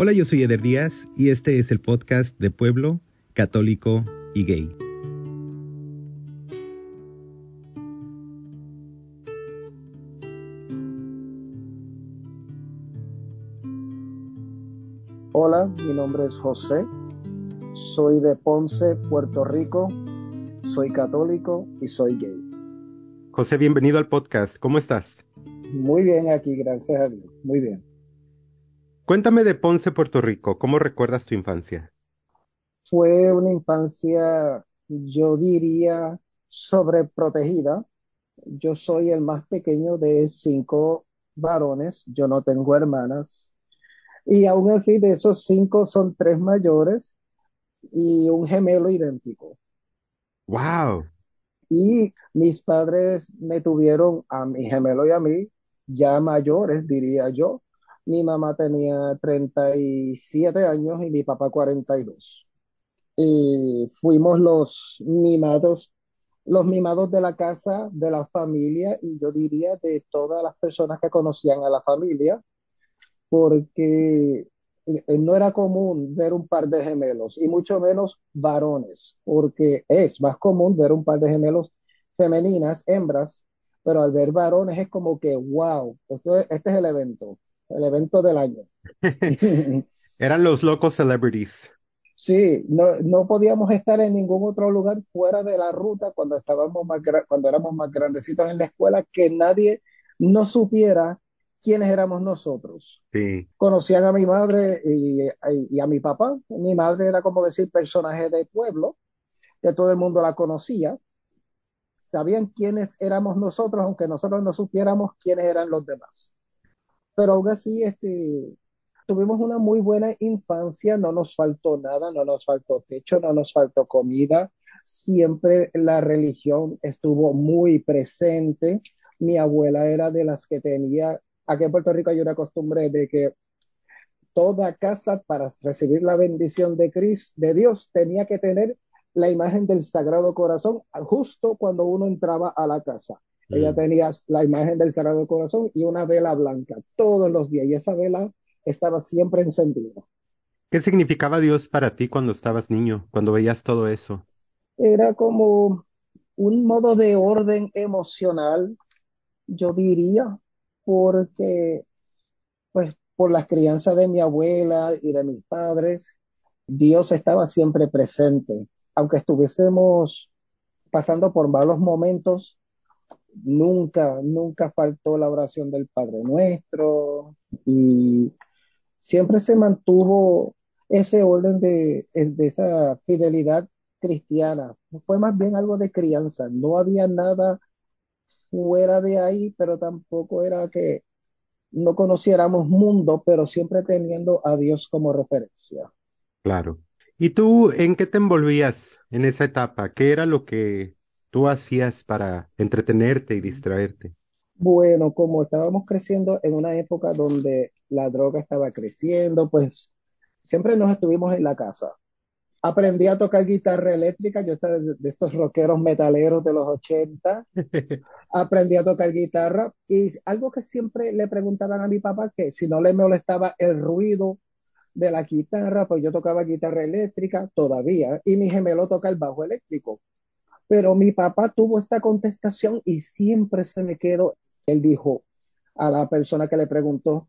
Hola, yo soy Eder Díaz y este es el podcast de Pueblo, Católico y Gay. Hola, mi nombre es José, soy de Ponce, Puerto Rico, soy católico y soy gay. José, bienvenido al podcast. ¿Cómo estás? Muy bien aquí, gracias a Dios, muy bien. Cuéntame de Ponce, Puerto Rico. ¿Cómo recuerdas tu infancia? Fue una infancia, yo diría, sobreprotegida. Yo soy el más pequeño de 5 varones, yo no tengo hermanas. Y aún así, de esos 5 son 3 mayores y un gemelo idéntico. ¡Wow! Y mis padres me tuvieron a mi gemelo y a mí, ya mayores, diría yo. Mi mamá tenía 37 años y mi papá 42. Y fuimos los mimados de la casa, de la familia y yo diría de todas las personas que conocían a la familia porque no era común ver un par de gemelos y mucho menos varones, porque es más común ver un par de gemelos femeninas, hembras, pero al ver varones es como que, wow, este es el evento del año. Eran los locos celebrities. Sí, no podíamos estar en ningún otro lugar fuera de la ruta cuando cuando éramos más grandecitos en la escuela, que nadie no supiera quiénes éramos nosotros. Sí. Conocían a mi madre y a mi papá. Mi madre era como decir personaje de pueblo, que todo el mundo la conocía. Sabían quiénes éramos nosotros, aunque nosotros no supiéramos quiénes eran los demás. Pero aún así, tuvimos una muy buena infancia, no nos faltó nada, no nos faltó techo, no nos faltó comida. Siempre la religión estuvo muy presente. Mi abuela era de las que tenía, aquí en Puerto Rico hay una costumbre de que toda casa para recibir la bendición de Cristo, de Dios, tenía que tener la imagen del Sagrado Corazón justo cuando uno entraba a la casa. Ella Mm. tenía la imagen del Sagrado Corazón y una vela blanca todos los días y esa vela estaba siempre encendida. ¿Qué significaba Dios para ti cuando estabas niño, cuando veías todo eso? Era como un modo de orden emocional, yo diría, porque pues por la crianza de mi abuela y de mis padres, Dios estaba siempre presente. Aunque estuviésemos pasando por malos momentos, nunca faltó la oración del Padre Nuestro y siempre se mantuvo ese orden de esa fidelidad cristiana. Fue más bien algo de crianza, no había nada fuera de ahí, pero tampoco era que no conociéramos mundo, pero siempre teniendo a Dios como referencia. Claro. ¿Y tú en qué te envolvías en esa etapa? ¿Qué era lo que tú hacías para entretenerte y distraerte? Bueno, como estábamos creciendo en una época donde la droga estaba creciendo, pues siempre nos estuvimos en la casa. Aprendí a tocar guitarra eléctrica, yo estaba de estos rockeros metaleros de los 80. Aprendí a tocar guitarra y algo que siempre le preguntaban a mi papá, que si no le molestaba el ruido de la guitarra, pues yo tocaba guitarra eléctrica todavía y mi gemelo toca el bajo eléctrico. Pero mi papá tuvo esta contestación y siempre se me quedó. Él dijo a la persona que le preguntó,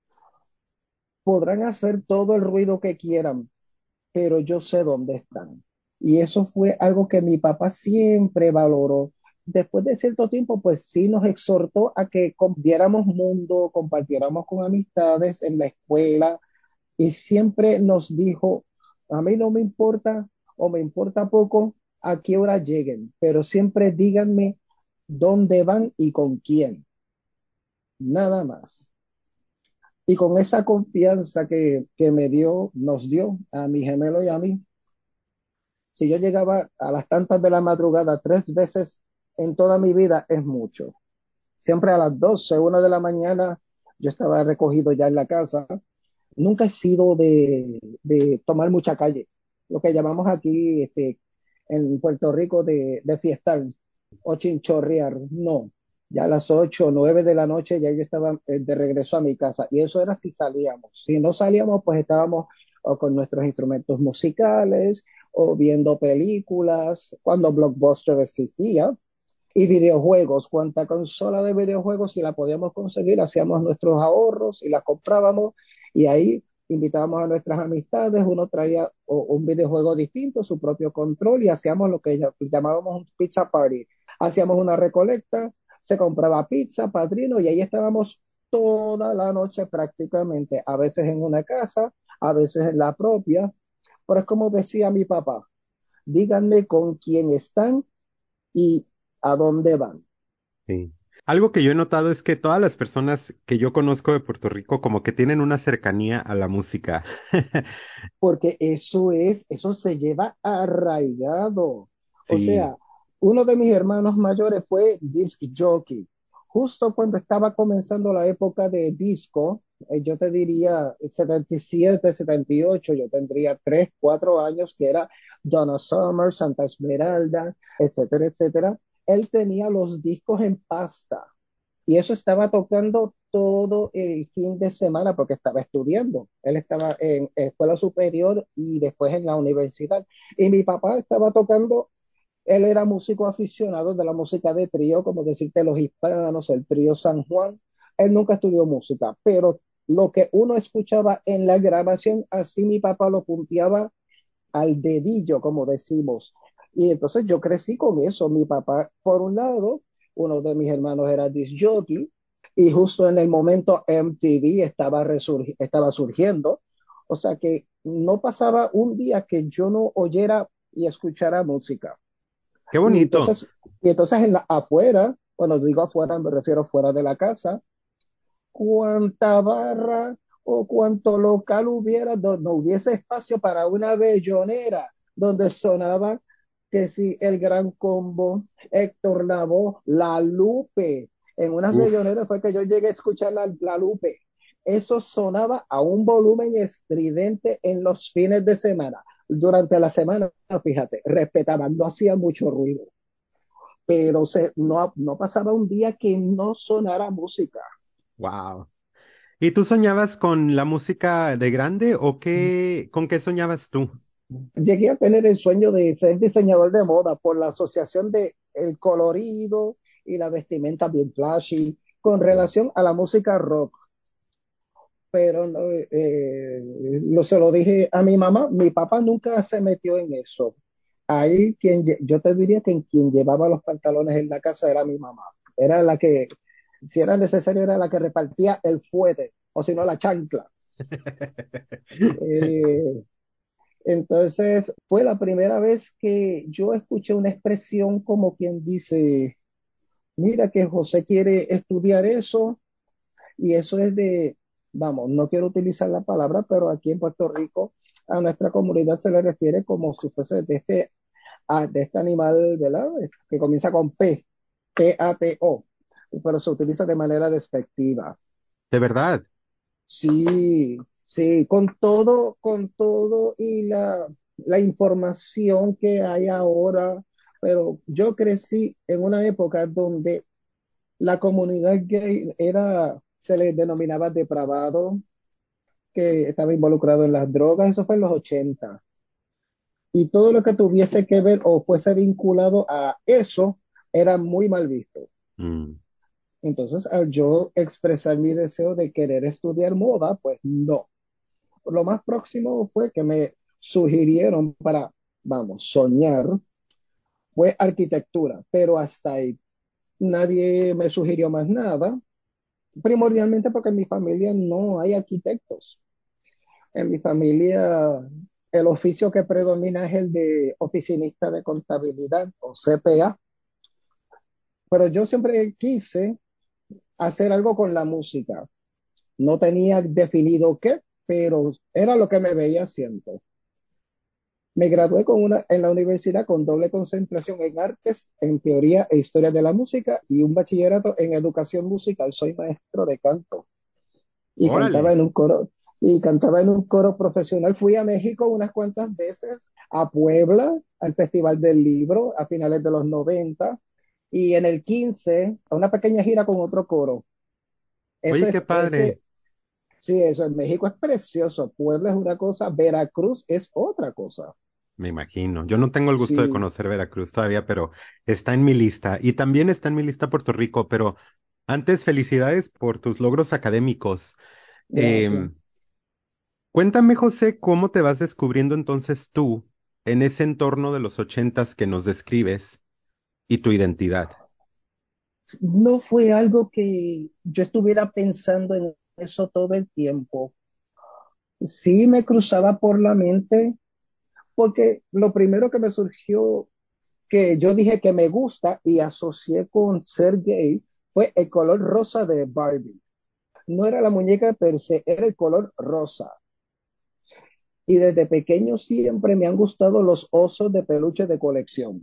podrán hacer todo el ruido que quieran, pero yo sé dónde están. Y eso fue algo que mi papá siempre valoró. Después de cierto tiempo, pues sí nos exhortó a que viéramos mundo, compartiéramos con amistades en la escuela y siempre nos dijo, a mí no me importa o me importa poco a qué hora lleguen, pero siempre díganme dónde van y con quién, nada más. Y con esa confianza que nos dio a mi gemelo y a mí, si yo llegaba a las tantas de la madrugada 3 veces en toda mi vida, es mucho. Siempre a las 12, 1 de la mañana, yo estaba recogido ya en la casa. Nunca he sido de tomar mucha calle, lo que llamamos aquí en Puerto Rico de fiestar o chinchorrear, no. Ya a las 8 o 9 de la noche ya yo estaba de regreso a mi casa. Y eso era si salíamos. Si no salíamos, pues estábamos o con nuestros instrumentos musicales o viendo películas, cuando Blockbuster existía, y videojuegos. Cuanta consola de videojuegos, si la podíamos conseguir, hacíamos nuestros ahorros y la comprábamos y ahí invitábamos a nuestras amistades, uno traía un videojuego distinto, su propio control y hacíamos lo que llamábamos un pizza party. Hacíamos una recolecta, se compraba pizza, padrino y ahí estábamos toda la noche prácticamente, a veces en una casa, a veces en la propia, pero es como decía mi papá, díganme con quién están y a dónde van. Sí. Algo que yo he notado es que todas las personas que yo conozco de Puerto Rico como que tienen una cercanía a la música. Porque eso se lleva arraigado. O Sí, sea, uno de mis hermanos mayores fue disc jockey. Justo cuando estaba comenzando la época de disco, yo te diría 77, 78, yo tendría 3, 4 años, que era Donna Summer, Santa Esmeralda, etcétera, etcétera. Él tenía los discos en pasta y eso estaba tocando todo el fin de semana porque estaba estudiando. Él estaba en escuela superior y después en la universidad. Y mi papá estaba tocando, él era músico aficionado de la música de trío, como decirte los hispanos, el trío San Juan. Él nunca estudió música, pero lo que uno escuchaba en la grabación, así mi papá lo punteaba al dedillo, como decimos. Y entonces yo crecí con eso. Mi papá, por un lado, uno de mis hermanos era disc jockey, y justo en el momento MTV estaba surgiendo. O sea que no pasaba un día que yo no oyera y escuchara música. qué Y bonito. entonces, afuera, cuando digo afuera me refiero fuera de la casa, cuánta barra o cuánto local hubiera, no hubiese espacio para una bellonera donde sonaba que si el Gran Combo, Héctor Lavoe, La Lupe. En unas Uf, belloneras fue que yo llegué a escuchar la Lupe. Eso sonaba a un volumen estridente en los fines de semana. Durante la semana, fíjate, respetaban, no hacían mucho ruido, pero no pasaba un día que no sonara música. wow. ¿Y tú soñabas con la música de grande o con qué soñabas tú? Llegué a tener el sueño de ser diseñador de moda por la asociación de el colorido y la vestimenta bien flashy con Sí. relación a la música rock. Pero no, se lo dije a mi mamá, mi papá nunca se metió en eso. Ahí yo te diría que quien llevaba los pantalones en la casa era mi mamá. Era la que, si era necesario, era la que repartía el fuete, o si no la chancla. Eh, Entonces, fue la primera vez que yo escuché una expresión como quien dice, mira que José quiere estudiar eso y eso es de, vamos, no quiero utilizar la palabra, pero aquí en Puerto Rico a nuestra comunidad se le refiere como si fuese de este animal, ¿verdad? Que comienza con P, P-A-T-O, pero se utiliza de manera despectiva. De verdad. Sí, sí, con todo y la información que hay ahora, pero yo crecí en una época donde la comunidad gay se les denominaba depravado, que estaba involucrado en las drogas, eso fue en los 80. Y todo lo que tuviese que ver o fuese vinculado a eso era muy mal visto. Mm. Entonces, al yo expresar mi deseo de querer estudiar moda, pues no. Lo más próximo fue que me sugirieron para, vamos, soñar, fue arquitectura, pero hasta ahí nadie me sugirió más nada, primordialmente porque en mi familia no hay arquitectos. En mi familia el oficio que predomina es el de oficinista de contabilidad o CPA, pero yo siempre quise hacer algo con la música. No tenía definido qué, pero era lo que me veía haciendo. Me gradué en la universidad con doble concentración en artes, en teoría e historia de la música y un bachillerato en educación musical. Soy maestro de canto y cantaba Órale. en un coro profesional. Fui a México unas cuantas veces, a Puebla, al Festival del Libro a finales de los 90. y en el 15 una pequeña gira con otro coro. Eso Oye, es, qué padre. ese, sí, eso en México es precioso. Puebla es una cosa, Veracruz es otra cosa. Me imagino. Yo no tengo el gusto de Sí, conocer Veracruz todavía, pero está en mi lista. Y también está en mi lista Puerto Rico, pero antes, felicidades por tus logros académicos. gracias. Em, Cuéntame, José, ¿cómo te vas descubriendo entonces tú en ese entorno de los ochentas que nos describes y tu identidad? No fue algo que yo estuviera pensando en eso todo el tiempo. Sí me cruzaba por la mente, porque lo primero que me surgió, que yo dije que me gusta y asocié con ser gay, fue el color rosa de Barbie. No era la muñeca per se, era el color rosa. Y desde pequeño siempre me han gustado los osos de peluche de colección.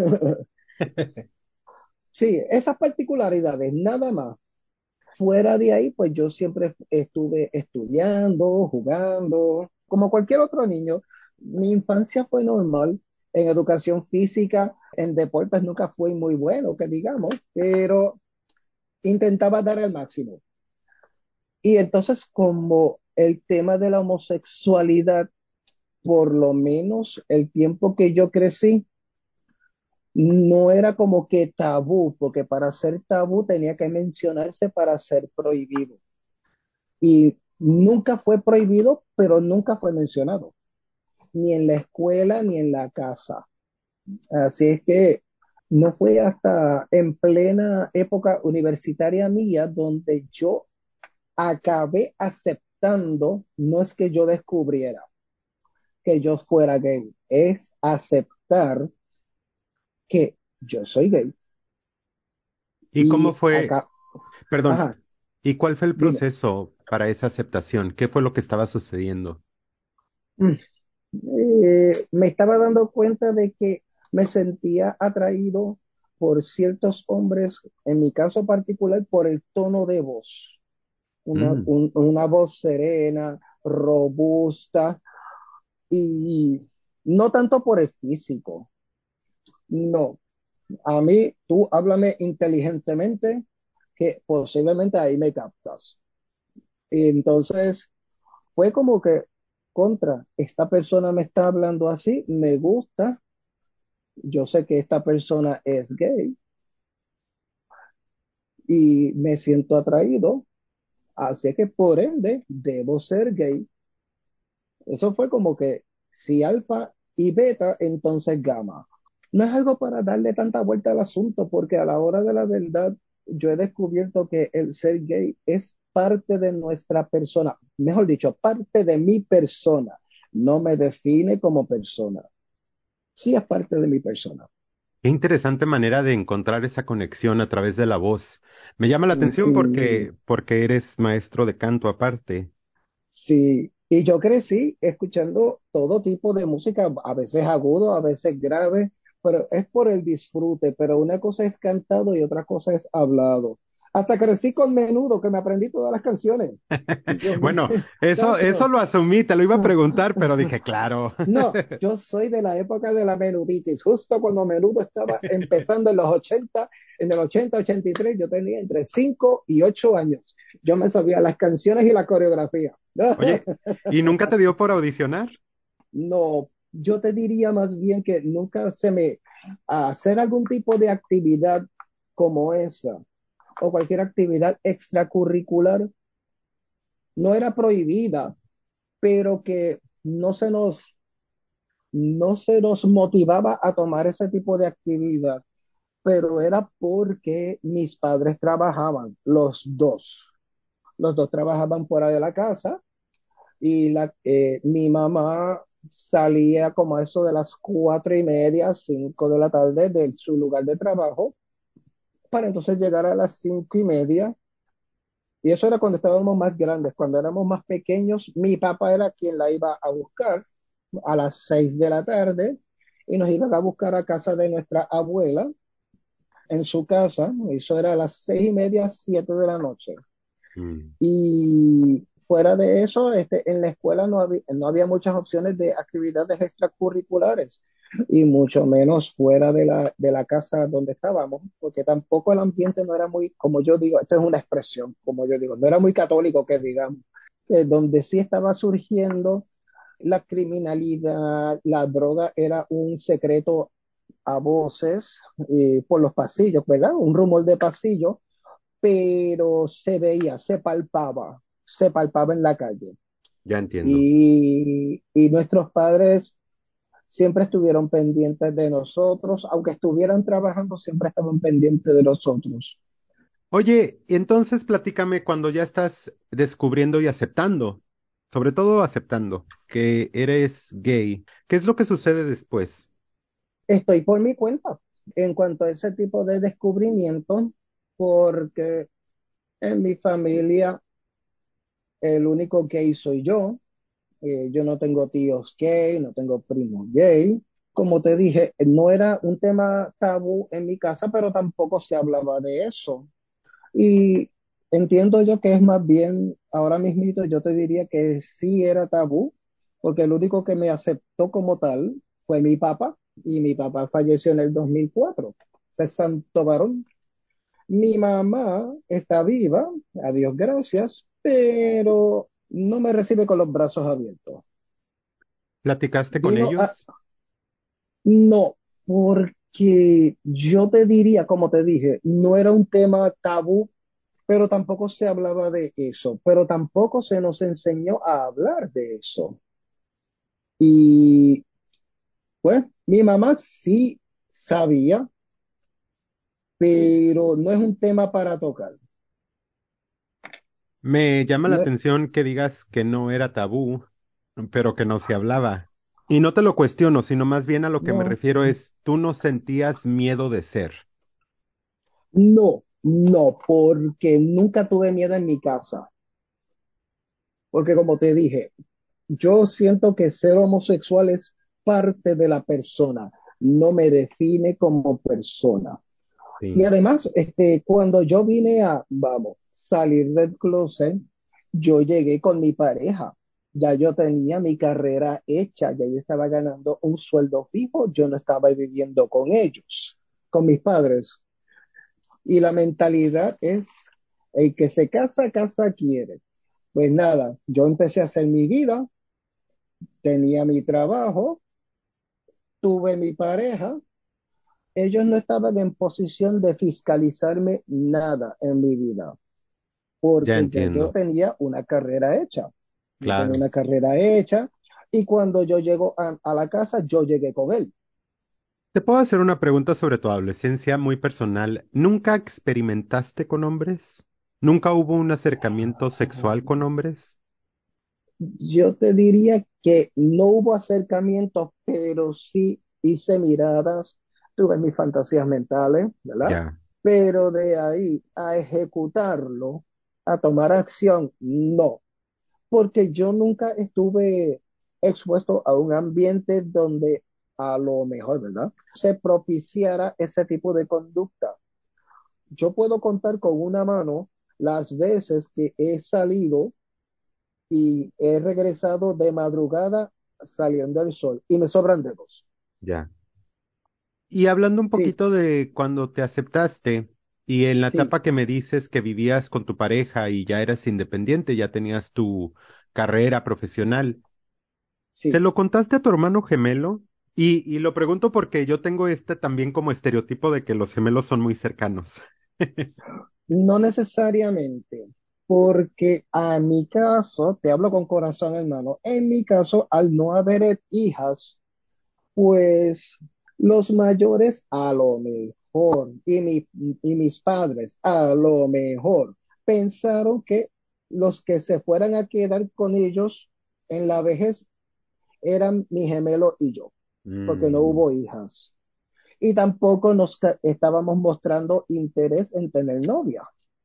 Sí, esas particularidades, nada más. Fuera de ahí, pues yo siempre estuve estudiando, jugando, como cualquier otro niño. Mi infancia fue normal. En educación física, en deportes nunca fui muy bueno, que digamos, pero intentaba dar el máximo. Y entonces, como el tema de la homosexualidad, por lo menos el tiempo que yo crecí, no era como que tabú, porque para ser tabú tenía que mencionarse para ser prohibido. Y nunca fue prohibido, pero nunca fue mencionado, ni en la escuela ni en la casa. Así es que no fue hasta en plena época universitaria mía donde yo acabé aceptando, no es que yo descubriera que yo fuera gay, es aceptar que yo soy gay. ¿Y cómo Y fue, acá, perdón, ajá, y cuál fue el dime. proceso para esa aceptación? ¿Qué fue lo que estaba sucediendo? Mm, Me estaba dando cuenta de que me sentía atraído por ciertos hombres, en mi caso particular, por el tono de voz. Mm. Una voz serena, robusta y no tanto por el físico. No, a mí tú háblame inteligentemente que posiblemente ahí me captas. Y entonces fue como que contra, esta persona me está hablando así, me gusta, yo sé que esta persona es gay y me siento atraído, así que por ende debo ser gay. Eso fue como que si alfa y beta, entonces gamma. No es algo para darle tanta vuelta al asunto, porque a la hora de la verdad yo he descubierto que el ser gay es parte de nuestra persona, mejor dicho, parte de mi persona. No me define como persona. Sí es parte de mi persona. Qué interesante manera de encontrar esa conexión a través de la voz. Me llama la atención Sí, porque eres maestro de canto aparte. sí, y yo crecí escuchando todo tipo de música, a veces agudo, a veces grave, pero es por el disfrute, pero una cosa es cantado y otra cosa es hablado. Hasta crecí con Menudo, que me aprendí todas las canciones. Dios mío, Bueno, eso chacho. lo asumí, te lo iba a preguntar, pero dije, claro. No, yo soy de la época de la menuditis, justo cuando Menudo estaba empezando en los 80, en el 80, 83, yo tenía entre 5 y 8 años. Yo me sabía las canciones y la coreografía. Oye, ¿y nunca te dio por audicionar? No, yo te diría más bien que nunca se me hacer algún tipo de actividad como esa o cualquier actividad extracurricular no era prohibida, pero que no se nos motivaba a tomar ese tipo de actividad, pero era porque mis padres trabajaban, los dos trabajaban fuera de la casa y mi mamá salía como a eso de las 4:30, 5 de la tarde de su lugar de trabajo, para entonces llegar a las 5:30. Y eso era cuando estábamos más grandes. Cuando éramos más pequeños, mi papá era quien la iba a buscar a las 6 de la tarde y nos iban a buscar a casa de nuestra abuela en su casa. Eso era a las 6:30, 7 de la noche. Mm. Y fuera de eso, en la escuela no había muchas opciones de actividades extracurriculares. y mucho menos fuera de la casa donde estábamos, porque tampoco el ambiente no era muy, como yo digo, esto es una expresión, como yo digo, no era muy católico que digamos, que donde sí estaba surgiendo la criminalidad, la droga era un secreto a voces por los pasillos, ¿verdad? Un rumor de pasillo, pero se veía, se palpaba en la calle. Ya entiendo. Y nuestros padres siempre estuvieron pendientes de nosotros, aunque estuvieran trabajando, siempre estaban pendientes de nosotros. Oye, entonces platícame cuando ya estás descubriendo y aceptando, sobre todo aceptando que eres gay, ¿qué es lo que sucede después? Estoy por mi cuenta en cuanto a ese tipo de descubrimiento, porque en mi familia el único gay soy yo. Yo no tengo tíos gay, no tengo primos gay. Como te dije, no era un tema tabú en mi casa, pero tampoco se hablaba de eso. Y entiendo yo que es más bien, ahora mismito yo te diría que sí era tabú, porque el único que me aceptó como tal fue mi papá, y mi papá falleció en el 2004. Ese santo varón. Mi mamá está viva, a Dios gracias, pero no me recibe con los brazos abiertos. ¿Platicaste con Vino a, ellos? no, porque yo te diría, como te dije, no era un tema tabú, pero tampoco se hablaba de eso, pero tampoco se nos enseñó a hablar de eso. Y pues mi mamá sí sabía, pero no es un tema para tocar. Me llama la No, atención que digas que no era tabú, pero que no se hablaba. Y no te lo cuestiono, sino más bien a lo que me no, refiero es, tú no sentías miedo de ser. no, porque nunca tuve miedo en mi casa. Porque como te dije, yo siento que ser homosexual es parte de la persona, no me define como persona. Y Sí, además, cuando yo vine a, vamos, salir del closet, yo llegué con mi pareja. Ya yo tenía mi carrera hecha, ya yo estaba ganando un sueldo fijo, yo no estaba viviendo con ellos, con mis padres. Y la mentalidad es, el que se casa, casa quiere. Pues nada, yo empecé a hacer mi vida, tenía mi trabajo, tuve mi pareja, ellos no estaban en posición de fiscalizarme nada en mi vida, ya porque ya yo entiendo, tenía una carrera hecha. Yo tenía claro. una carrera hecha y cuando yo llego a la casa, yo llegué con él. Te puedo hacer una pregunta sobre tu adolescencia muy personal. ¿Nunca experimentaste con hombres? ¿Nunca hubo un acercamiento sexual con hombres? Yo te diría que no hubo acercamientos, pero sí hice miradas, tuve mis fantasías mentales, ¿verdad? Ya, Pero de ahí a ejecutarlo, a tomar acción, no, porque yo nunca estuve expuesto a un ambiente donde a lo mejor, ¿verdad? Se propiciara ese tipo de conducta. Yo puedo contar con una mano las veces que he salido y he regresado de madrugada saliendo el sol y me sobran dedos. ya. Y hablando un Sí, poquito de cuando te aceptaste y en la sí, etapa que me dices que vivías con tu pareja y ya eras independiente, ya tenías tu carrera profesional, ¿se sí. lo contaste a tu hermano gemelo? Y lo pregunto porque yo tengo este también como estereotipo de que los gemelos son muy cercanos. No necesariamente, porque a mi caso, te hablo con corazón, hermano, en mi caso, al no haber hijas, pues los mayores a lo mejor y mis padres a lo mejor pensaron que los que se fueran a quedar con ellos en la vejez eran mi gemelo y yo, porque no Mm, hubo hijas. Y tampoco estábamos mostrando interés en tener novia.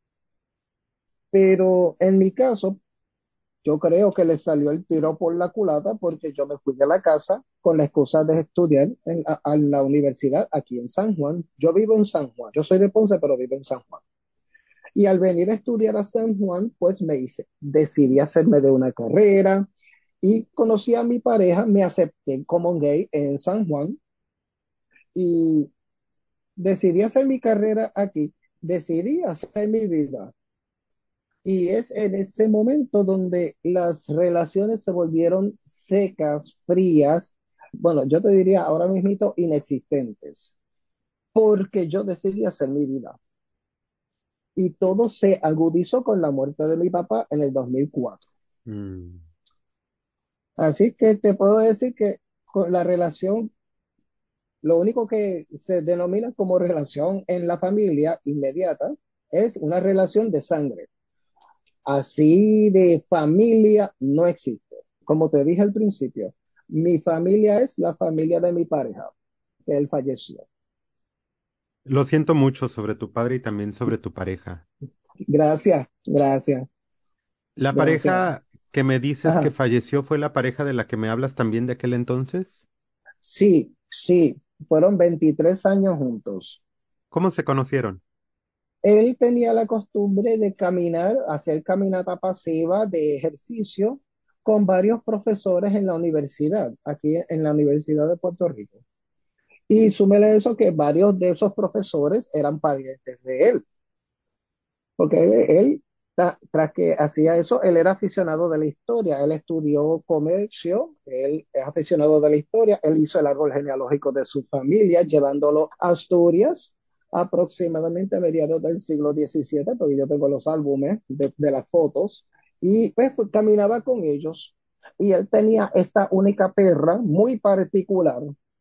Pero en mi caso, yo creo que le salió el tiro por la culata porque yo me fui de la casa con la excusa de estudiar a la universidad aquí en San Juan. Yo vivo en San Juan. Yo soy de Ponce, pero vivo en San Juan. Y al venir a estudiar a San Juan, pues decidí hacerme de una carrera y conocí a mi pareja, me acepté como gay en San Juan y decidí hacer mi carrera aquí, decidí hacer mi vida. Y es en ese momento donde las relaciones se volvieron secas, frías, bueno, yo te diría ahora mismo inexistentes, porque yo decidí hacer mi vida. Y todo se agudizó con la muerte de mi papá en el 2004. Mm. Así que te puedo decir que con la relación, lo único que se denomina como relación en la familia inmediata es una relación de sangre. Así de familia no existe. Como te dije al principio, mi familia es la familia de mi pareja, que él falleció. Lo siento mucho sobre tu padre y también sobre tu pareja. Gracias, gracias, ¿La gracias. pareja que me dices que Ajá. falleció fue la pareja de la que me hablas también de aquel entonces? Sí, sí, fueron 23 años juntos. ¿Cómo se conocieron? Él tenía la costumbre de caminar, hacer caminata pasiva de ejercicio con varios profesores en la universidad, aquí en la Universidad de Puerto Rico. Y súmele eso que varios de esos profesores eran parientes de él, porque tras que hacía eso, él era aficionado de la historia, él estudió comercio, él es aficionado de la historia, él hizo el árbol genealógico de su familia, llevándolo a Asturias aproximadamente a mediados del siglo XVII, porque yo tengo los álbumes de las fotos, y pues caminaba con ellos. Y él tenía esta única perra muy particular,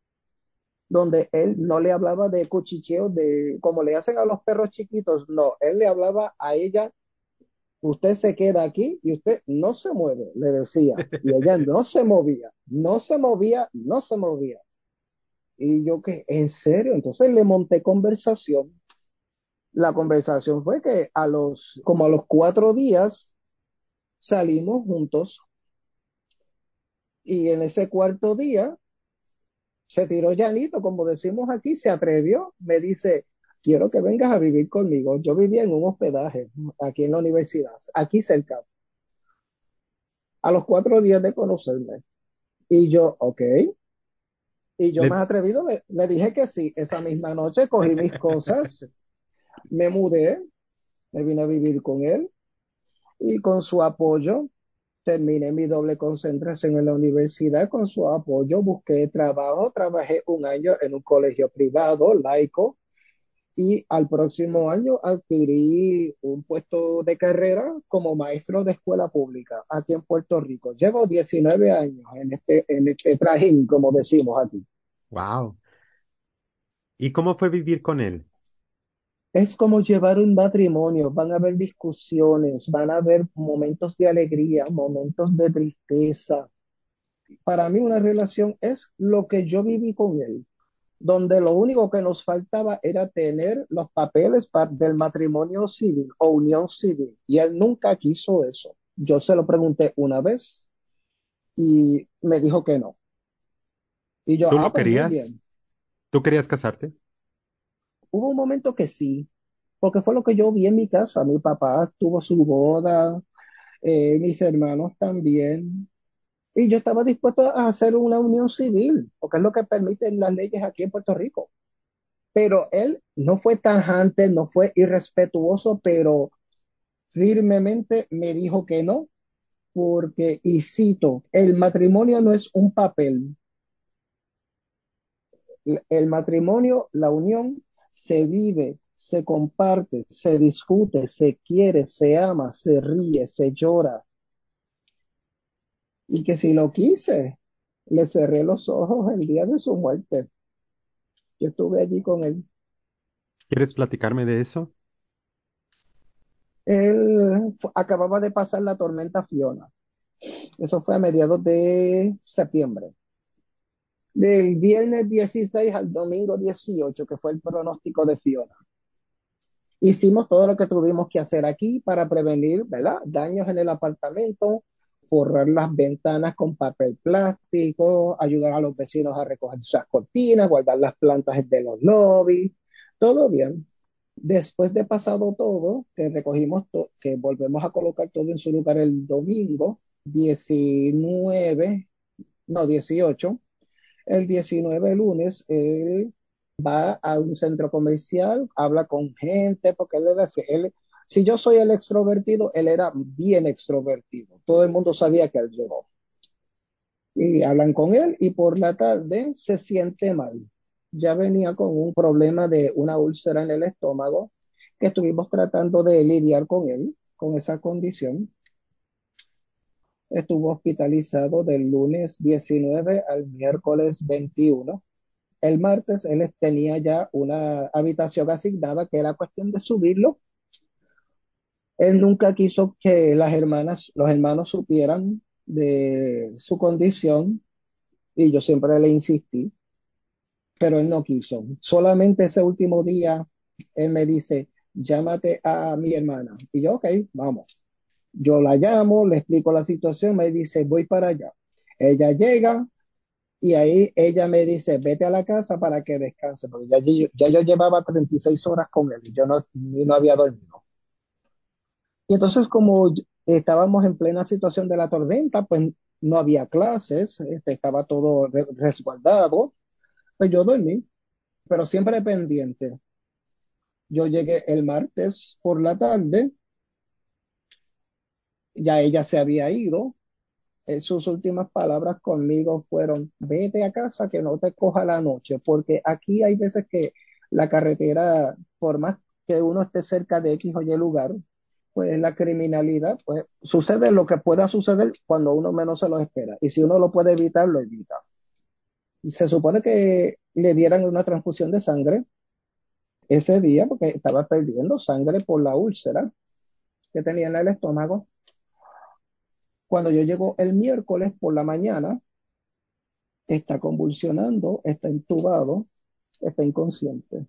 donde él no le hablaba de cuchicheo, de como le hacen a los perros chiquitos, no, él le hablaba a ella, usted se queda aquí y usted no se mueve, le decía, y ella no se movía, no se movía, no se movía. Y yo que, ¿en serio? Entonces le monté conversación. La conversación fue que como a los 4 días salimos juntos y en ese cuarto día se tiró llanito, como decimos aquí, se atrevió, me dice, quiero que vengas a vivir conmigo. Yo vivía en un hospedaje aquí en la universidad, aquí cerca, a los 4 días de conocerme. Y yo, ok. Y yo Le- más atrevido le dije que sí. Esa misma noche cogí mis cosas, me mudé, me vine a vivir con él y con su apoyo terminé mi doble concentración en la universidad. Con su apoyo busqué trabajo, trabajé un año en un colegio privado, laico, y al próximo año adquirí un puesto de carrera como maestro de escuela pública aquí en Puerto Rico. Llevo 19 años en este trajín, como decimos aquí. Wow. ¿Y cómo fue vivir con él? Es como llevar un matrimonio, van a haber discusiones, van a haber momentos de alegría, momentos de tristeza. Para mí una relación es lo que yo viví con él, donde lo único que nos faltaba era tener los papeles del matrimonio civil o unión civil, y él nunca quiso eso. Yo se lo pregunté una vez y me dijo que no. Y yo, ¿Tú lo pues muy querías? bien. ¿Tú querías casarte? Hubo un momento que sí, porque fue lo que yo vi en mi casa. Mi papá tuvo su boda, mis hermanos también. Y yo estaba dispuesto a hacer una unión civil, porque es lo que permiten las leyes aquí en Puerto Rico. Pero él no fue tajante, no fue irrespetuoso, pero firmemente me dijo que no, porque, y cito, el matrimonio no es un papel. El matrimonio, la unión, se vive, se comparte, se discute, se quiere, se ama, se ríe, se llora. Y que si lo quise, le cerré los ojos el día de su muerte. Yo estuve allí con él. ¿Quieres platicarme de eso? Él acababa de pasar la tormenta Fiona. Eso fue a mediados de septiembre. Del viernes 16 al domingo 18, que fue el pronóstico de Fiona. Hicimos todo lo que tuvimos que hacer aquí para prevenir, ¿verdad? Daños en el apartamento, forrar las ventanas con papel plástico, ayudar a los vecinos a recoger sus cortinas, guardar las plantas de los lobbies, todo bien. Después de pasado todo, que que volvemos a colocar todo en su lugar el domingo 19, no 18, el 19 lunes, él va a un centro comercial, habla con gente, porque si yo soy el extrovertido, él era bien extrovertido. Todo el mundo sabía que él llegó. Y hablan con él y por la tarde se siente mal. Ya venía con un problema de una úlcera en el estómago que estuvimos tratando de lidiar con él, con esa condición. Estuvo hospitalizado del lunes 19 al miércoles 21. El martes él tenía ya una habitación asignada, que era cuestión de subirlo. Él nunca quiso que los hermanos supieran de su condición y yo siempre le insistí, pero él no quiso. Solamente ese último día él me dice, llámate a mi hermana. Y yo, ok, vamos. Yo la llamo, le explico la situación, me dice, voy para allá. Ella llega, y ahí ella me dice, vete a la casa para que descanse, porque ya yo llevaba 36 horas con él y yo no había dormido. Y entonces como estábamos en plena situación de la tormenta, pues no había clases, estaba todo resguardado, pues yo dormí, pero siempre pendiente. Yo llegué el martes por la tarde, ya ella se había ido. Sus últimas palabras conmigo fueron, vete a casa que no te coja la noche, porque aquí hay veces que la carretera, por más que uno esté cerca de X o Y lugar, pues la criminalidad, pues sucede lo que pueda suceder cuando uno menos se lo espera. Y si uno lo puede evitar, lo evita. Y se supone que le dieran una transfusión de sangre ese día, porque estaba perdiendo sangre por la úlcera que tenía en el estómago. Cuando yo llego el miércoles por la mañana, está convulsionando, está intubado, está inconsciente.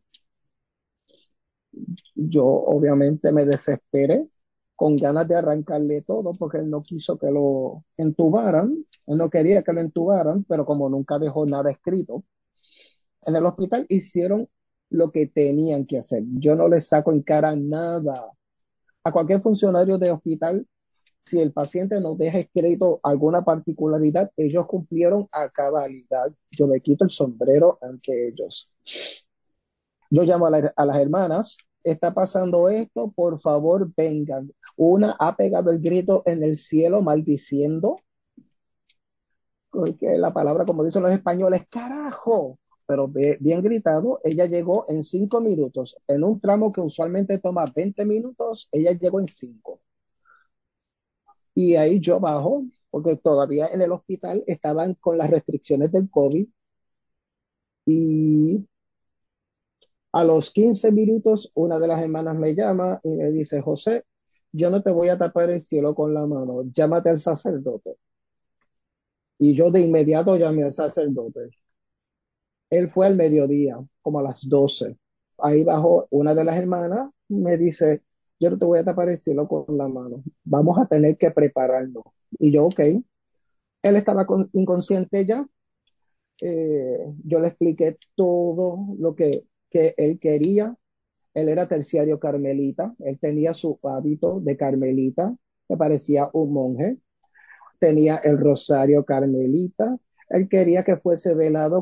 Yo obviamente me desesperé con ganas de arrancarle todo porque él no quiso que lo entubaran, él no quería que lo entubaran, pero como nunca dejó nada escrito, en el hospital hicieron lo que tenían que hacer. Yo no les saco en cara nada. A cualquier funcionario de hospital, si el paciente no deja escrito alguna particularidad, ellos cumplieron a cabalidad. Yo me quito el sombrero ante ellos. Yo llamo a las hermanas, está pasando esto, por favor vengan. Una ha pegado el grito en el cielo maldiciendo, que la palabra, como dicen los españoles, carajo, pero bien gritado. Ella llegó en 5 minutos, en un tramo que usualmente toma 20 minutos, ella llegó en 5. Y ahí yo bajo, porque todavía en el hospital estaban con las restricciones del COVID, y a los 15 minutos, una de las hermanas me llama y me dice, José, yo no te voy a tapar el cielo con la mano, llámate al sacerdote. Y yo de inmediato llamé al sacerdote. Él fue al mediodía, como a las 12. Ahí bajó una de las hermanas, me dice, yo no te voy a tapar el cielo con la mano, vamos a tener que prepararnos. Y yo, ok. Él estaba inconsciente ya. Yo le expliqué todo lo que él quería. Él era terciario carmelita, él tenía su hábito de carmelita, que parecía un monje, tenía el rosario carmelita, él quería que fuese velado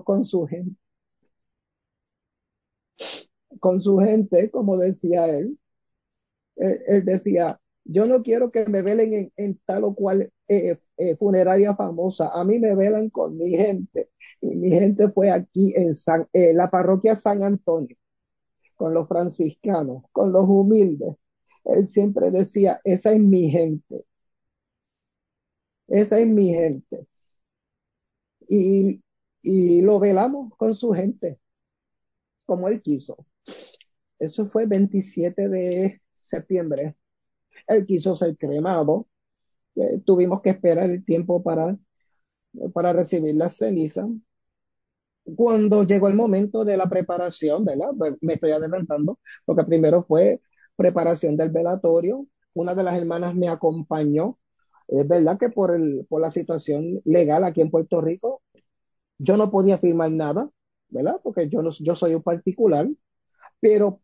con su gente, como decía él. Él decía, yo no quiero que me velen en tal o cual funeraria famosa, a mí me velan con mi gente. Y mi gente fue aquí en la parroquia San Antonio, con los franciscanos, con los humildes. Él siempre decía, esa es mi gente. Y, y lo velamos con su gente, como él quiso. Eso fue 27 de septiembre. Él quiso ser cremado. Tuvimos que esperar el tiempo para recibir la ceniza. Cuando llegó el momento de la preparación, ¿verdad? Pues me estoy adelantando, porque primero fue preparación del velatorio. Una de las hermanas me acompañó. Es verdad que por la situación legal aquí en Puerto Rico, yo no podía firmar nada, ¿verdad? Porque yo, no, yo soy un particular, pero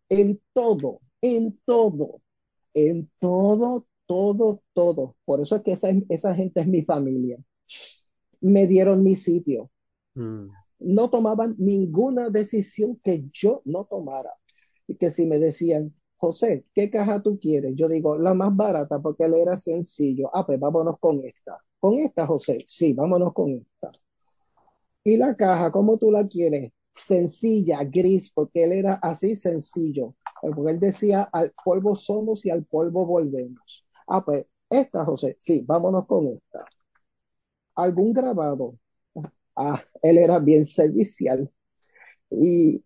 todo. Por eso es que esa gente es mi familia. Me dieron mi sitio. Mm. no tomaban ninguna decisión que yo no tomara. Y que si me decían, José, ¿qué caja tú quieres? Yo digo, la más barata, porque él era sencillo. Ah, pues vámonos con esta. Con esta, José. Sí, vámonos con esta. Y la caja, ¿cómo tú la quieres? Sencilla, gris, porque él era así sencillo. Porque él decía, al polvo somos y al polvo volvemos. Ah, pues esta, José. Sí, vámonos con esta. ¿Algún grabado? Ah, él era bien servicial. Y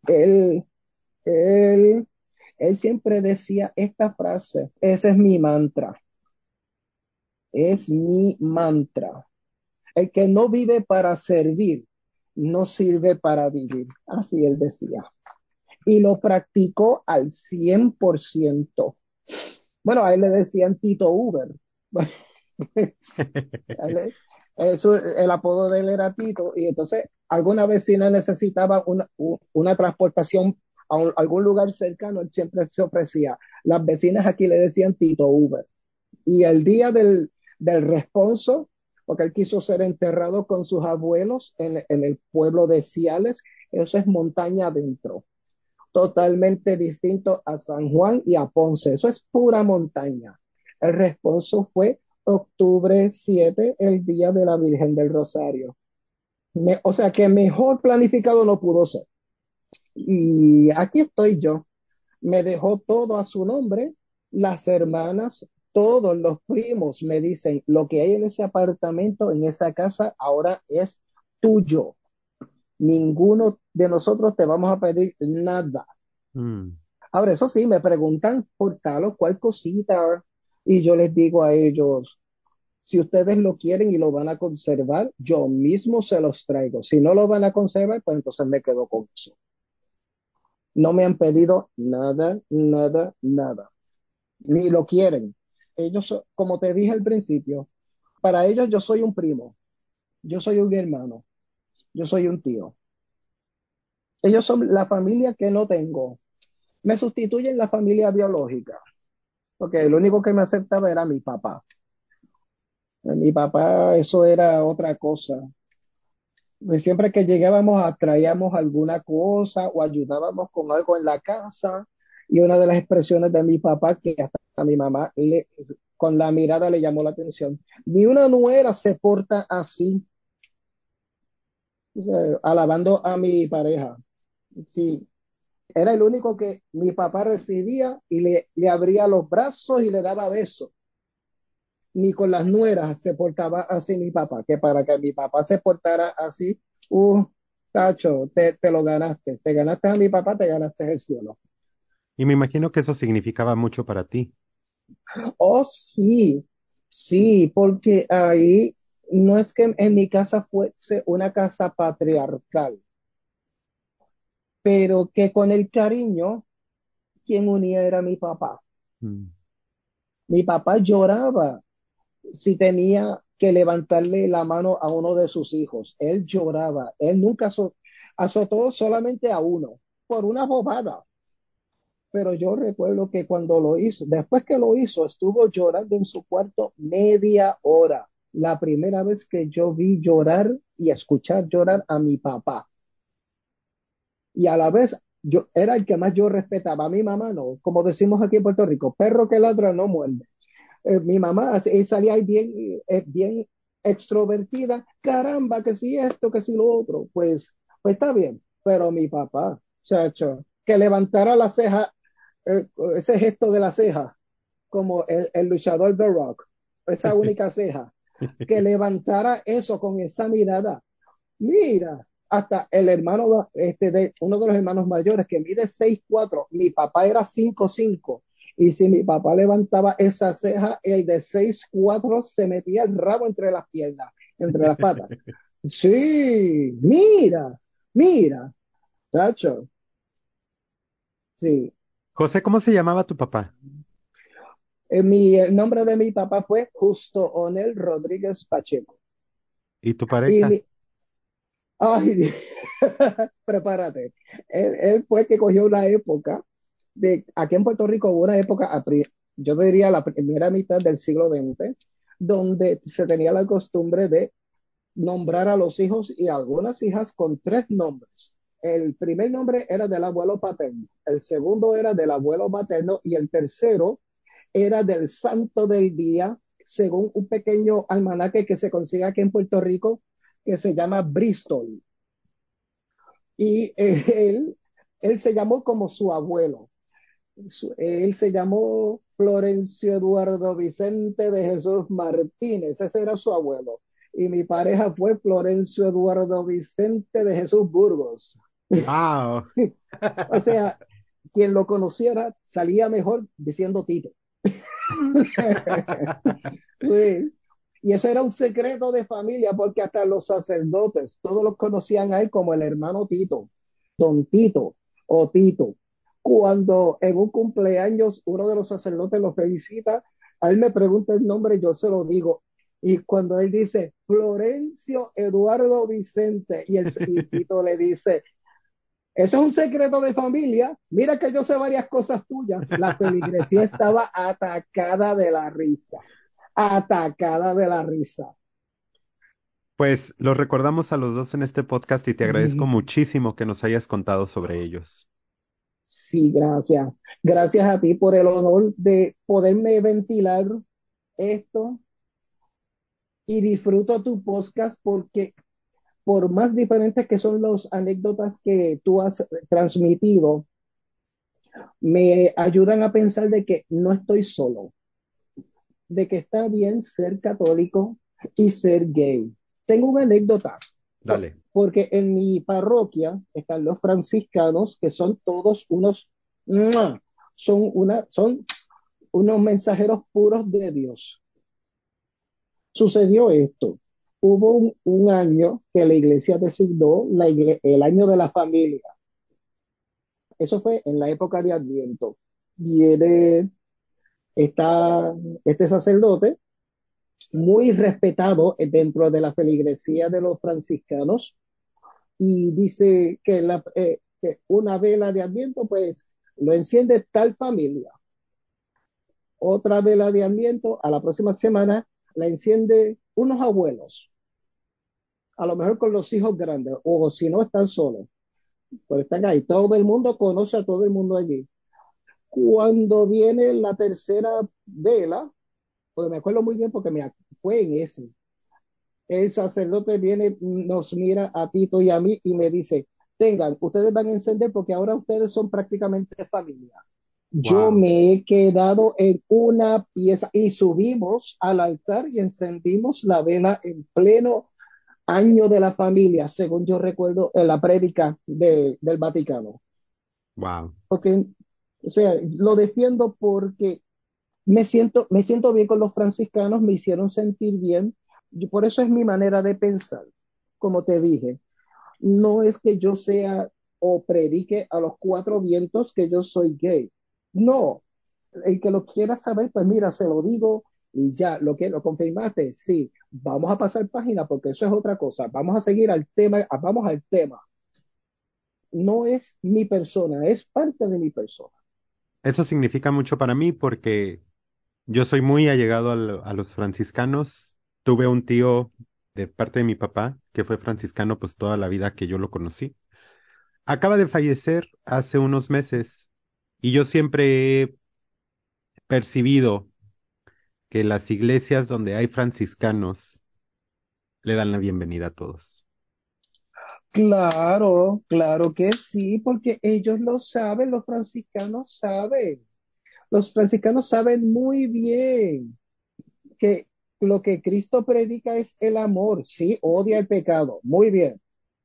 él, él siempre decía esta frase, ese es mi mantra, es mi mantra. El que no vive para servir, no sirve para vivir. Así él decía. Y lo practicó al 100%. Bueno, a él le decían Tito Uber. Eso, el apodo de él era Tito, y entonces alguna vecina necesitaba una transportación a algún lugar cercano, él siempre se ofrecía. Las vecinas aquí le decían Tito Uber. Y el día del responso, porque él quiso ser enterrado con sus abuelos en el pueblo de Ciales, eso es montaña adentro, totalmente distinto a San Juan y a Ponce. Eso es pura montaña. El responso fue octubre 7, el día de la Virgen del Rosario. O sea que mejor planificado no pudo ser. Y aquí estoy yo. Me dejó todo a su nombre. Las hermanas, todos los primos me dicen, lo que hay en ese apartamento, en esa casa, ahora es tuyo. Ninguno de nosotros te vamos a pedir nada. Mm. Ahora, eso sí, me preguntan por tal o cual cosita y yo les digo a ellos, si ustedes lo quieren y lo van a conservar, yo mismo se los traigo. Si no lo van a conservar, pues entonces me quedo con eso. No me han pedido nada, nada, nada. Ni lo quieren. Ellos, como te dije al principio, para ellos yo soy un primo, yo soy un hermano, yo soy un tío. Ellos son la familia que no tengo. Me sustituyen la familia biológica, porque el único que me aceptaba era mi papá. Mi papá, eso era otra cosa. Siempre que llegábamos, traíamos alguna cosa o ayudábamos con algo en la casa. Y una de las expresiones de mi papá, que hasta a mi mamá con la mirada le llamó la atención, ni una nuera se porta así, o sea, alabando a mi pareja. Sí, era el único que mi papá recibía y le abría los brazos y le daba besos. Ni con las nueras se portaba así mi papá, que para que mi papá se portara así, cacho, te lo ganaste, te ganaste a mi papá, te ganaste el cielo. Y me imagino que eso significaba mucho para ti. Oh, sí, sí, porque ahí no es que en mi casa fuese una casa patriarcal, pero que con el cariño, quien unía era mi papá. Mm. Mi papá lloraba si tenía que levantarle la mano a uno de sus hijos. Él lloraba. Él nunca azotó solamente a uno por una bobada. Pero yo recuerdo que cuando lo hizo, después que lo hizo, estuvo llorando en su cuarto media hora. La primera vez que yo vi llorar y escuchar llorar a mi papá. Y a la vez, yo era el que más yo respetaba. A mi mamá no, como decimos aquí en Puerto Rico, perro que ladra no muerde. Mi mamá salía ahí bien, bien extrovertida, caramba, que si esto, que si lo otro, pues está bien, pero mi papá, chacho, que levantara la ceja, eh, ese gesto de la ceja, como el luchador The Rock, esa única ceja, que levantara eso con esa mirada, mira, hasta el hermano, uno de los hermanos mayores que mide 6'4", mi papá era 5'5", y si mi papá levantaba esa ceja, el de 6'4" se metía el rabo entre las piernas, entre las patas. Sí, mira, mira, tacho, sí. José, ¿cómo se llamaba tu papá? El nombre de mi papá fue Justo Onel Rodríguez Pacheco. ¿Y tu Y pareja? mi, ay, prepárate. Él fue el que cogió la época aquí en Puerto Rico hubo una época, yo diría la primera mitad del siglo XX, donde se tenía la costumbre de nombrar a los hijos y algunas hijas con tres nombres. El primer nombre era del abuelo paterno, el segundo era del abuelo materno y el tercero era del santo del día, según un pequeño almanaque que se consigue aquí en Puerto Rico, que se llama Bristol. Y él se llamó como su abuelo. Él se llamó Florencio Eduardo Vicente de Jesús Martínez, ese era su abuelo. Y mi pareja fue Florencio Eduardo Vicente de Jesús Burgos. Wow. O sea, quien lo conociera salía mejor diciendo Tito. Sí. Y eso era un secreto de familia porque hasta los sacerdotes, todos los conocían a él como el hermano Tito, Don Tito o Tito. Cuando en un cumpleaños uno de los sacerdotes lo felicita, a él me pregunta el nombre, yo se lo digo. Y cuando él dice Florencio Eduardo Vicente y Tito le dice, eso es un secreto de familia, mira que yo sé varias cosas tuyas, la feligresía estaba atacada de la risa. Pues los recordamos a los dos en este podcast y te agradezco muchísimo que nos hayas contado sobre ellos. Sí, gracias. Gracias a ti por el honor de poderme ventilar esto y disfruto tu podcast porque por más diferentes que son las anécdotas que tú has transmitido, me ayudan a pensar de que no estoy solo, de que está bien ser católico y ser gay. Tengo una anécdota, Dale. porque en mi parroquia están los franciscanos, que son todos unos, ¡mua! Son unos mensajeros puros de Dios. Sucedió esto. Hubo un año que la iglesia designó el año de la familia. Eso fue en la época de Adviento. Viene esta, este sacerdote muy respetado dentro de la feligresía de los franciscanos y dice que una vela de Adviento pues lo enciende tal familia, otra vela de Adviento a la próxima semana la enciende unos abuelos, a lo mejor con los hijos grandes o si no están solos, pero están ahí, todo el mundo conoce a todo el mundo allí. Cuando viene la tercera vela, pues me acuerdo muy bien porque fue en ese. El sacerdote viene, nos mira a Tito y a mí y me dice, tengan, ustedes van a encender porque ahora ustedes son prácticamente familia. Yo Wow. me he quedado en una pieza y subimos al altar y encendimos la vela en pleno año de la familia, según yo recuerdo en la prédica del Vaticano. Wow. Porque, o sea, lo defiendo porque me siento bien con los franciscanos, me hicieron sentir bien. Y por eso es mi manera de pensar. Como te dije, no es que yo sea o predique a los cuatro vientos que yo soy gay. No, el que lo quiera saber, pues mira, se lo digo y ya, lo confirmaste, sí, vamos a pasar página porque eso es otra cosa. Vamos a seguir al tema, vamos al tema. No es mi persona, es parte de mi persona. Eso significa mucho para mí porque yo soy muy allegado a los franciscanos. Tuve un tío de parte de mi papá que fue franciscano pues toda la vida que yo lo conocí. Acaba de fallecer hace unos meses y yo siempre he percibido que las iglesias donde hay franciscanos le dan la bienvenida a todos. Claro, claro que sí, porque ellos lo saben, los franciscanos saben. Los franciscanos saben muy bien que lo que Cristo predica es el amor, sí, odia el pecado, muy bien.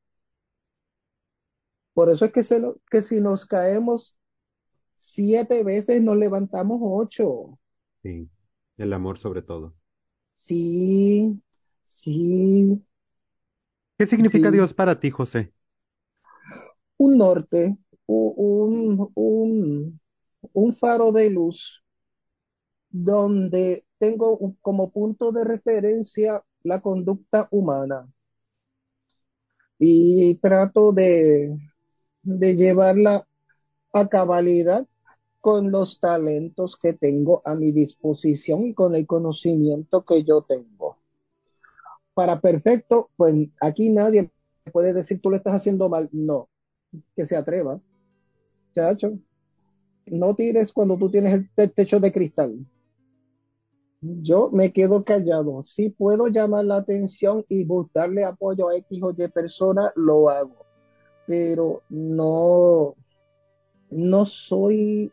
Por eso es que si nos caemos 7 veces, nos levantamos 8. Sí, el amor sobre todo. Sí, sí, ¿Qué significa sí. Dios para ti, José? Un norte, un faro de luz donde tengo como punto de referencia la conducta humana y trato de llevarla a cabalidad con los talentos que tengo a mi disposición y con el conocimiento que yo tengo. para perfecto, pues aquí nadie puede decir tú lo estás haciendo mal. No, que se atreva, chacho. No tires cuando tú tienes el techo de cristal. Yo me quedo callado. Si puedo llamar la atención y buscarle apoyo a X o Y persona, lo hago. Pero no, no soy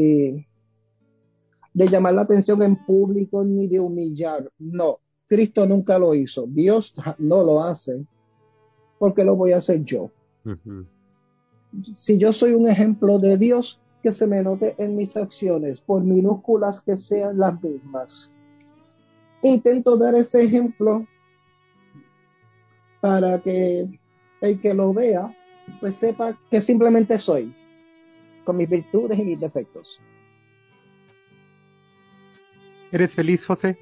de llamar la atención en público ni de humillar. No, Cristo nunca lo hizo. Dios no lo hace. Porque lo voy a hacer yo. Ujú. Si yo soy un ejemplo de Dios, que se me note en mis acciones, por minúsculas que sean las mismas. Intento dar ese ejemplo para que el que lo vea, pues sepa que simplemente soy, con mis virtudes y mis defectos. ¿Eres feliz, José?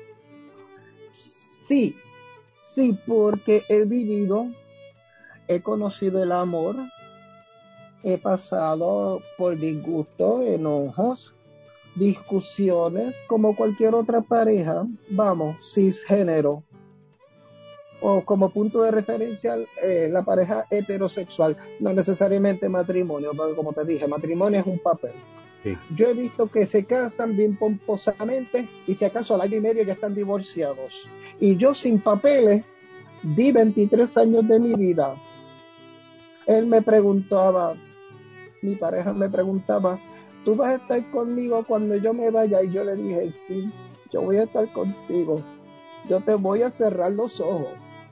Sí, sí, porque he vivido, he conocido el amor, he pasado por disgustos, enojos, discusiones, como cualquier otra pareja, vamos, cisgénero, o como punto de referencia la pareja heterosexual, no necesariamente matrimonio, porque como te dije, matrimonio es un papel. Sí. Yo he visto que se casan bien pomposamente y si acaso al año y medio ya están divorciados. Y yo sin papeles di 23 años de mi vida. Él me preguntaba, mi pareja me preguntaba, ¿tú vas a estar conmigo cuando yo me vaya? Y yo le dije, sí, yo voy a estar contigo. Yo te voy a cerrar los ojos.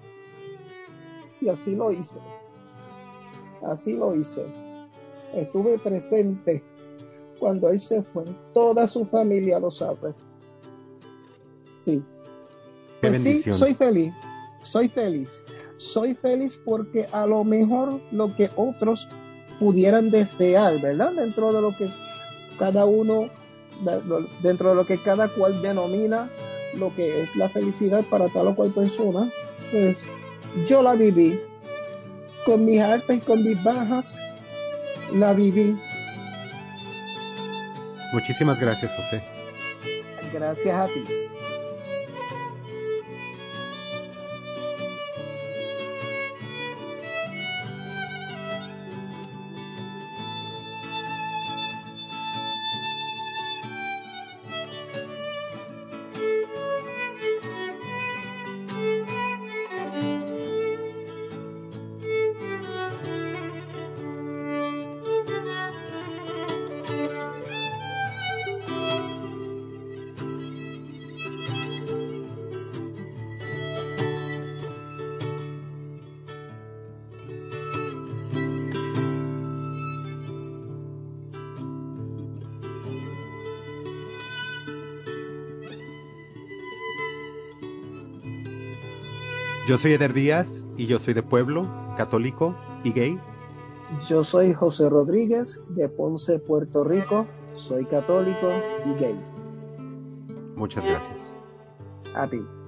Y así lo hice. Así lo hice. Estuve presente cuando él se fue. Toda su familia lo sabe. Sí. Qué Pues sí, bendición. soy feliz. Soy feliz. Soy feliz porque a lo mejor lo que otros pudieran desear, ¿verdad? Dentro de lo que cada uno, dentro de lo que cada cual denomina lo que es la felicidad para tal o cual persona, pues yo la viví. Con mis altas y con mis bajas, la viví. Muchísimas gracias, José. Gracias a ti. Yo soy Eder Díaz y yo soy de pueblo, católico y gay. Yo soy José Rodríguez de Ponce, Puerto Rico. Soy católico y gay. Muchas gracias. A ti.